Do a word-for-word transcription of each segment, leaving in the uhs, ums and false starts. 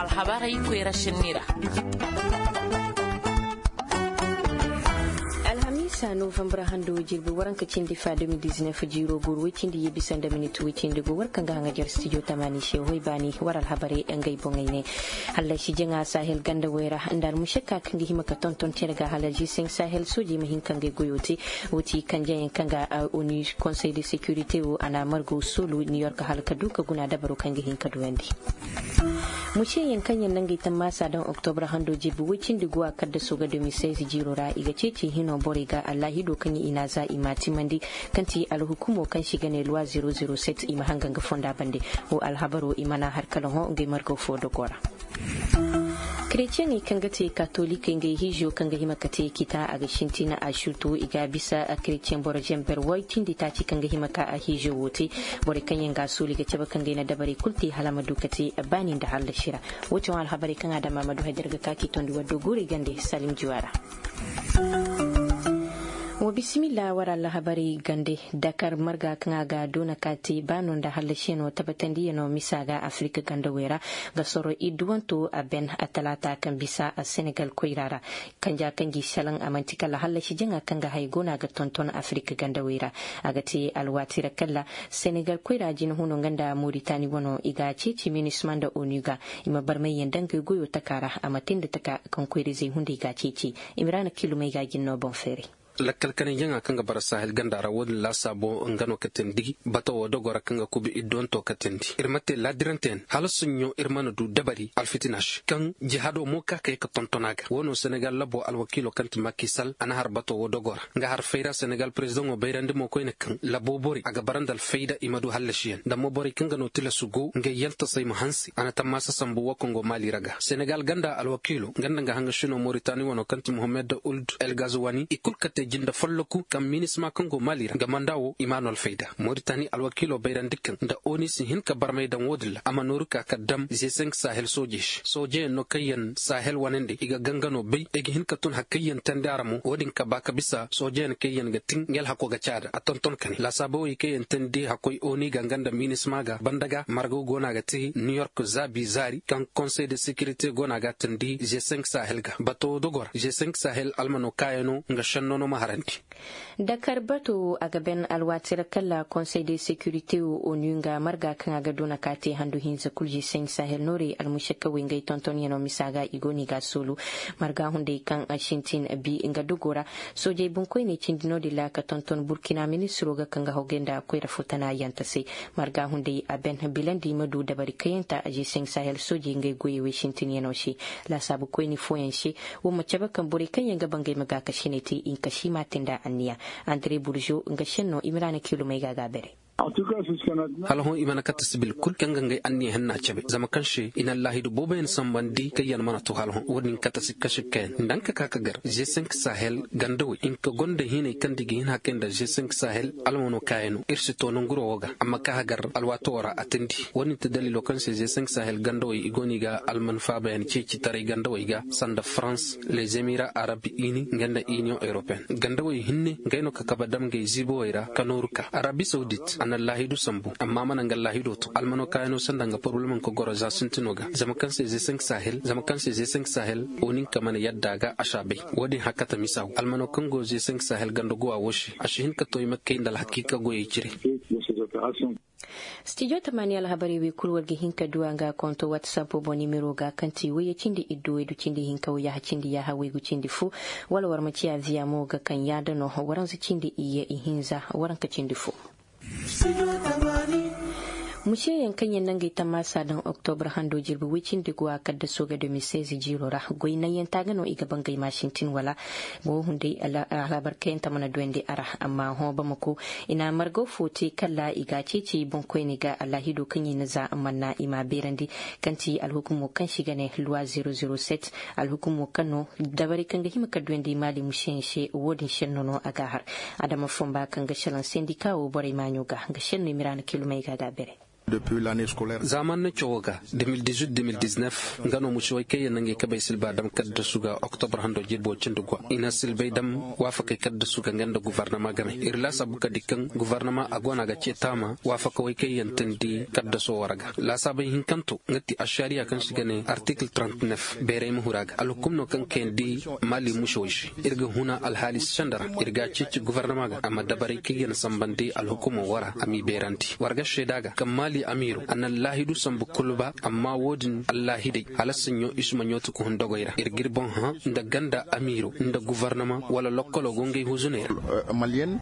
alhabarai kwera shinira. Alhamisa November hando jirbi waranka cindi fa deux mille dix-neuf jiro guru cindi yebisan da minute cindi go warkan ga hangajar studio tamani she hoy bani waral habare ngai bongaine Allah shi jenga sahel ganda wera andar mushakka kangi himaka tonton terga halaji sing sahel soji mahin kangi goyoti wuti kanje kanga oni conseil de sécurité o ana margo solo New York halka duka guna da baro kangi hin kadwendi mushe yankan yan nangai tan masa dan October hando jirbi wucin digwa kadda soga deux mille seize jiro ra iga cece hino boriga Allah hido kan yi ina za imati mandi kanti alhukumo kan shiga ne luwa zero zero six ima hangan ga fonda bande o alhabaro imana har kala ho ngai margo fodo gora Christian kan ga te Catholic ngai hijo kan ga himakate kita a gashinti na ashuto iga bisa a Christian borojen berwaitin di taci kan ga himaka a hijo wote bore kan yanga suli ga ceba kan ga na dabare kulti halama dukate banin da halla shira wato alhabari kan da Mamadu Haidar ga kaki tondi wado gure gande Salim Juwara wa bismillah wara Allah habari gande Dakar marga kan ga dona kati banon da halasheno tabatandi no misaga Afrika ganda wera ga soro idwanto a ben atalata kan bisa a Senegal koirara kan ja kan gi shalan amantika la halashi jinga kan ga haigona ga tonton Afrika ganda wera aga ti alwatira kalla Senegal koira jin huno ganda Mauritania wono iga cici minisman da onuga ima barmai yandan ga goyo takara amatin da taka kan koiri zai hunde ga cici imrana kilomai ga ginno bon fere lakkal kan yanga kanga bara sahel gandara wodi la sabo ngano katendi bato wodo gora kanga kubi idon to katendi irmate la diranten halasunyo irmana du dabari alfitinash kan jihado moka kay ka tontonaga wono Senegal labo alwakilo kanti makisal ana har bato wodo gora nga har feira Senegal president o bayrande mo koyne kan labo bori aga barandal feida imadu hallashiyan damo bori kanga no tila sugo nga yalta say hansi ana tamasa sambu wakongo mali raga Senegal ganda alwakilo ganda nga hanga shino Mauritania wono kanti Mohamed Ould El Ghazouani ikul jinda folloku kam minisma kongo malira gamandawo imanol feida Mauritania alwakilo bayran dikkan da oni sin hin ka barmay dan wodilla amanuruka kaddam G cinq sahel sojish soje no kayan sahel wanende iga gangano bay egi hin ka tun hakkayan tandaramu wodin ka baka bisa soje ne kayan gatin ngel hako ga chada atonton kani la sabo kayan tande hakoy oni ganganda minisma ga bandaga margo gona ga ti New York zabi zari kan conseil de sécurité gona ga tandi G cinq sahel ga bato dogor G cinq sahel almano kayano nga shannono maharanti Dakar bato a gaben alwatir kalla conseil de sécurité o onunga marga kan aga dona kate handu hinza kulji sen sahel nori almushaka wingai tonton yano misaga igoni ga solo marga hunde kan ashintin bi inga dogora soje bunkoi ne cindino de la ka tonton Burkina ministro ga kan ga hogenda ko rafutana yanta sai marga hunde a ben bilandi madu da bari kayanta aji sen sahel soje ngai goye we shintin yano shi la sabu ko ni foyen shi wo macaba kan buri kan yanga bangai maga ka shine ti in ka shi matinda anniya Andre Bourgeau nga shenno imrana kilo mai gaga bere halho imana katasbil kul kanga ngai anni hanna chabe zama kanshi ina lahi do boben sambandi kayan mana to halho wodin katasi kashiken ndanka kaka gar G cinq sahel gandawi inka gonde hine kandigi hin hakenda G cinq sahel almono kayeno irsi to nonguro woga amma ka gar alwatora atindi woni te dalilo kanshi G cinq sahel gandawi igoni ga alman faben cici tare gandawi ga sanda France les Émirats Arabes Unis nganda Union Européenne gandawi hinne ngaino kakabadam ngai zibo ira kanoruka Arabie Saoudite ana lahidu sambu amma manan ga lahidu to almano kayano sandanga problem ko goro za suntinoga zama kanse G cinq sahel zama kanse G cinq sahel onin kamane yadda ga ashabe wodi hakata misaw almano kango G cinq sahel gando go awoshi ashin ka toy makke indal hakika go yicire Studio tamani alhabari wi kulwar gi hinka duanga konto WhatsApp bo numero ga kanti waye cindi iddo edu cindi hinka waya cindi ya hawe gu cindi fu wala war maci ya via mo ga kan ya dano waran su cindi iye ihinza waran ka cindi fu Mushe yankan yan nan gaita masa dan October hando jirbi wicin digwa kadda soga da misezi jirora goyi nan yan tagano iga bangai mashintin wala bo hunde alabar kayan ta mana duwende ara amma ho ba mako ina margo fote kalla iga cece bon koy ni ga Allahi do kan yin za amanna ima berandi kanti alhukumu kan shiga ne luwa zero zero sept alhukumu kano dabari kan ga hima ka duwende mali mushen she wodin shennono aga har adama fomba kan ga shalan sindikawo bore manyoga ga shenno mirana kilomai ga bere zaman na choga deux mille dix-huit deux mille dix-neuf ngano mushwai kay nange kabay silba dam kadda suga octobre hando jirbo cindugwa ina silbay dam wafaka kadda suga nganda gouvernement game irla sabuka dikkan gouvernement agona ga cetama wafaka way kay yantandi kadda so waraga la sabay hinkanto ngati ashariya kan shigane article trente-neuf bere muhuraga alukum no kan kendi mali mushwish irga huna alhalis shandara irga cici gouvernement ga amma dabare kay yan sambandi alhukuma wara ami beranti warga shedaga kamali amiru anallahi du sambu kulba amma wodin allahi dai halassin yo isma nyotu ko hondogoyra irgir bon ha nda ganda amiru nda gouvernement wala lokkolo gonge huzunera malien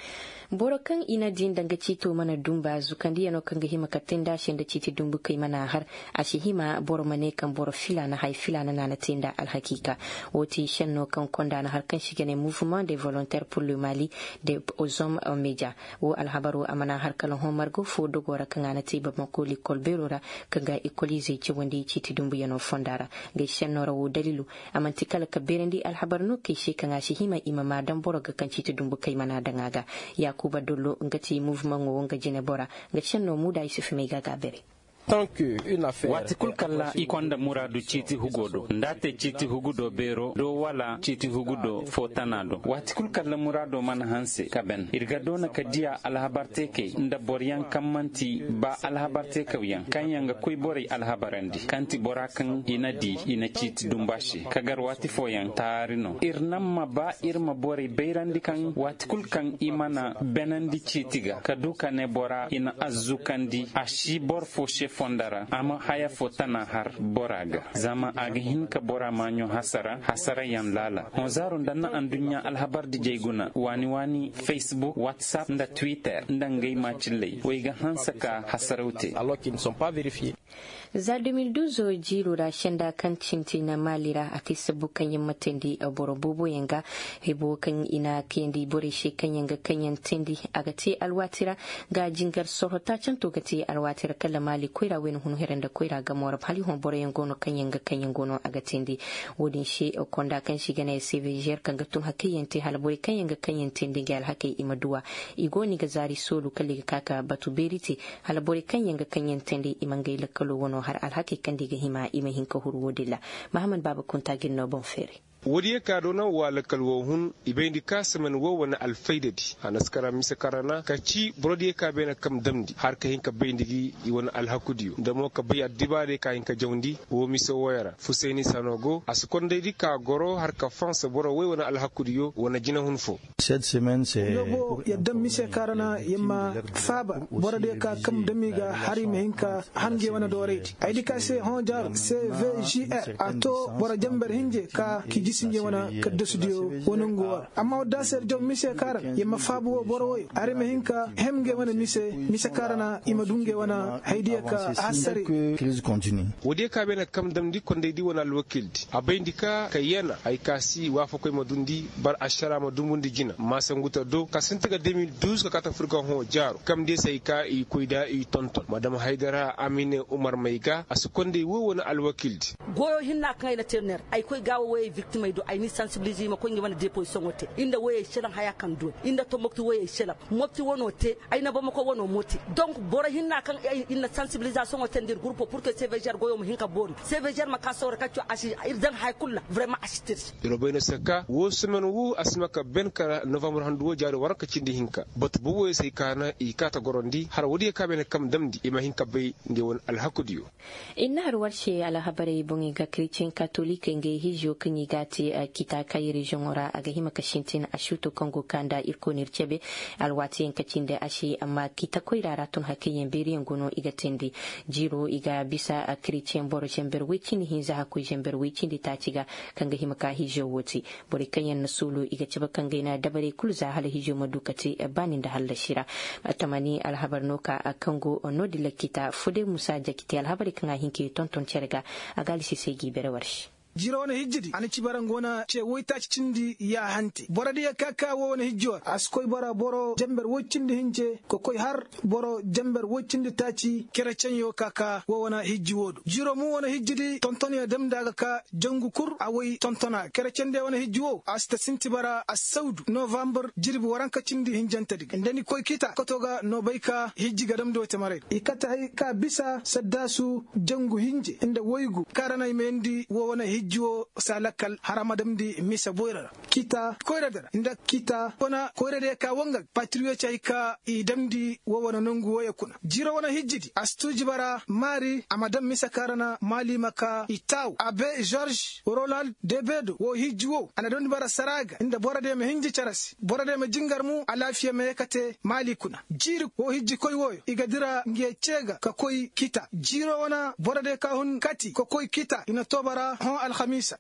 boro kan ina jin danga cito mana dumba zukandi yano kan ga hima katenda shin da citi dumbu kai mana har a shi hima boro mane kan boro fila na hai fila na na tinda al hakika woti shanno kan konda na har kan shi gane mouvement des volontaires pour le Mali de aux hommes en média wo al habaru amana har kan homar go fo dogora kan ana tiba makoli kolberora kan ga ikolize ci wandi citi dumbu yano fondara ga shanno rawo dalilu amantikala kaberendi al habarno kai shi kan a shi hima imama dan boro ga kan citi dumbu kai mana dangaga ya kuba dolo ngati mouvement ngo nga jine bora ngachenno muda isufi mega gabere tant que une affaire watikul kala ikonda muradu chiti hugodo ndate chiti hugudo bero do wala chiti hugudo fotanado watikul kala murado man hanse kaben irgadona kadia alhabarteke nda boryan kamanti ba alhabarte kawyan kanyanga koy bore alhabarandi kanti borakan inadi ina chiti dumbashi kagar wati foyan tarino irnamma ba irma bore beirandi kan watikul kan imana benandi chitiga kaduka ne bora ina azukandi ashi bor fo fondara ama haya fotana har boraga zama aga hinka bora manyo hasara hasara yan lala honzaro ndanna andunya alhabar di jayguna wani wani Facebook WhatsApp nda Twitter nda ngay machile wayga hansaka hasaraute alors qu'ils ne sont pas vérifiés. za deux mille douze jiro da shanda kan cinti na malira ati sabu kan yin matendi a borobobo yanga hebo kan ina kendi bore she kan yanga kan yan tendi aga te alwatira ga jingar sorota can to ga te alwatira kala mali koira wen hunu heranda koira ga mora hali hon bore yango no kan yanga kan yango no aga tendi wodin she o konda kan shi gane C V G kan ga tun hakiyen te hal bore kan yanga kan yan tendi gal hakai imaduwa igoni ga zari solu kalli kaka batu beriti hal bore kan yanga kan yan tendi imangai lakalo wono har alhaki kan diga hima ima hinka hurwodilla Muhammad Baba kunta ginno bon fere wadiye kadona wala kalwohun ibendi kasaman wo wana alfaidadi anaskara misakarana kaci brodiye ka bena kam damdi har ka hinka bendigi iwana alhakudiyo damo ka bay adibade ka hinka jawndi wo miso wayara Fuseni Sanogo askonde di ka goro har ka France boro we wana alhakudiyo wana jina hunfo cette semaine c'est yobo yadam misakarana yemma faba borode ka kam damiga hari me hinka hange wana doreti aydi ka se honjar C V J R ato bora jamber hinje ka kiji sinje wana kadda studio wonongo amma da ser jom mise kara yemma fabu boro are me hinka hemge wana mise mise karana imadunge wana haidiya ka asari crise continue wodi ka bena kam damdi konde di wana alwakildi abayndika kayena ay kasi wafa koy madundi bar ashara madumundi jina masanguta do kasintiga deux mille douze ka kata furga ho jaro kam de say ka i koyda i tonton madame Haidara Amine Umar Maiga askonde wo wana alwakildi goyo hinna kan ila terner ay koy gawo way victime do ay ni sensibiliser ma ko ngi wana déposition wote inda waye shelan haya kan do inda to mokti waye shelan mokti wono te ay na bama ko wono moti donc bora hinna kan inna sensibilisation wote ndir groupe pour que C V G R goyo mo hinka bori C V G R ma ka sawra ka ashi irdan hay kullu vraiment assistir robayno saka wo semaine wo asmaka ben ka novembre handu wo jaaro waraka cindi hinka bot bu wo sey kana i kata gorondi har wodi ka ben kam damdi ima hinka bay nde won alhakudiyo inna har warshe ala habare bongi ga Christian catholique nge hijo kanyi gati kita kai region ora aga hima kashintin ashuto Congo kanda irko nirchebe alwati en kachinde ashi amma kita koira ratun hakiyen beriyen gono iga tendi jiro iga bisa a Christian boro jember wichin hinza haku jember wichin di tachiga kanga hima ka hijo woti bori kanyen nasulu iga chaba kanga ina dabare kulza hal hijo madukati banin da hal shira tamani alhabar noka a Congo onodila kita fude musa jakiti alhabari kanga hinki tonton cherga agali sisegi bere warshi jira wona hijjidi ani ci bara ngona ce woyta cindi ya hanti boradi ya kaka wona hijjo askoy bara boro jamber woccindi hinje ko koy har boro jamber woccindi taci kerecen yo kaka wona hijji wodu jiro mu wona hijjidi tontoni ya dem daga ka jangu kur awoy tontona kerecen de wona hijji wo asta sinti bara asaudu november jirbi waranka cindi hinjanta dig ndeni koy kita kotoga no bayka hijji gadam do temare ikata hay ka bisa saddasu jangu hinje inda woygu karana mendi wona hijji wo salakal haramadam di misa boyra kita koyradara inda kita wona koyrade ka wongal patriote ay ka idamdi wona nongu woya kuna jiro wona hijjidi astuji bara mari amadam misa karana mali maka itaw abe george roland debedo wo hijji wo ana don bara saraga inda borade me hinji charasi borade me jingar mu alafiya me yakate mali kuna jiri wo hijji koy woyo igadira nge cega ka koy kita jiro wona borade ka hun kati ko koy kita ina tobara hon alkhamisa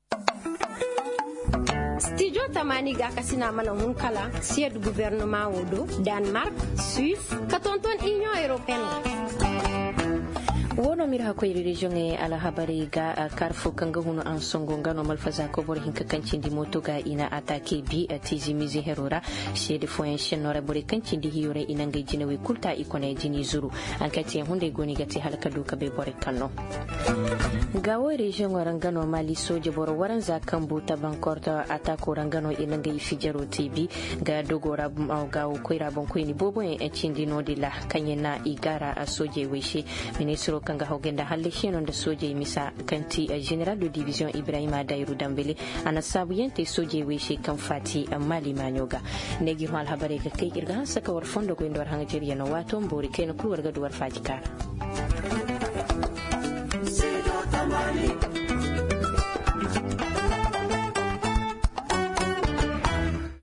Studio Tamani ga kasina mana hun kala siège gouvernement wodo Denmark, Suisse, katonton Union Européenne. wono mir ha koyri region e ala habari ga karfo kanga hunu an songo ngano malfaza ko bor hinka kancindi moto ga ina atake bi tizi mizi herora shede foyen shenore bor kancindi hiyore ina ngai jinewe kulta ikone jini zuru ankati hunde goni gati halaka duka be bor kanno gawo region warangano mali soje bor waran za kambu tabankorta atako rangano ina ngai fijaro tv ga dogora gawo koyra bon koyni bobo en cindi nodila kanyena igara soje weshe ministro kanga hogenda halle shenon da soje misa kanti general de division Ibrahima Dairu Dambele ana sabu yente soje weshe kan fati mali manyoga negi mal habare ka kai irga saka war fondo ko indor hanga jeriya no wato mbori ken kulwar ga duwar faji kara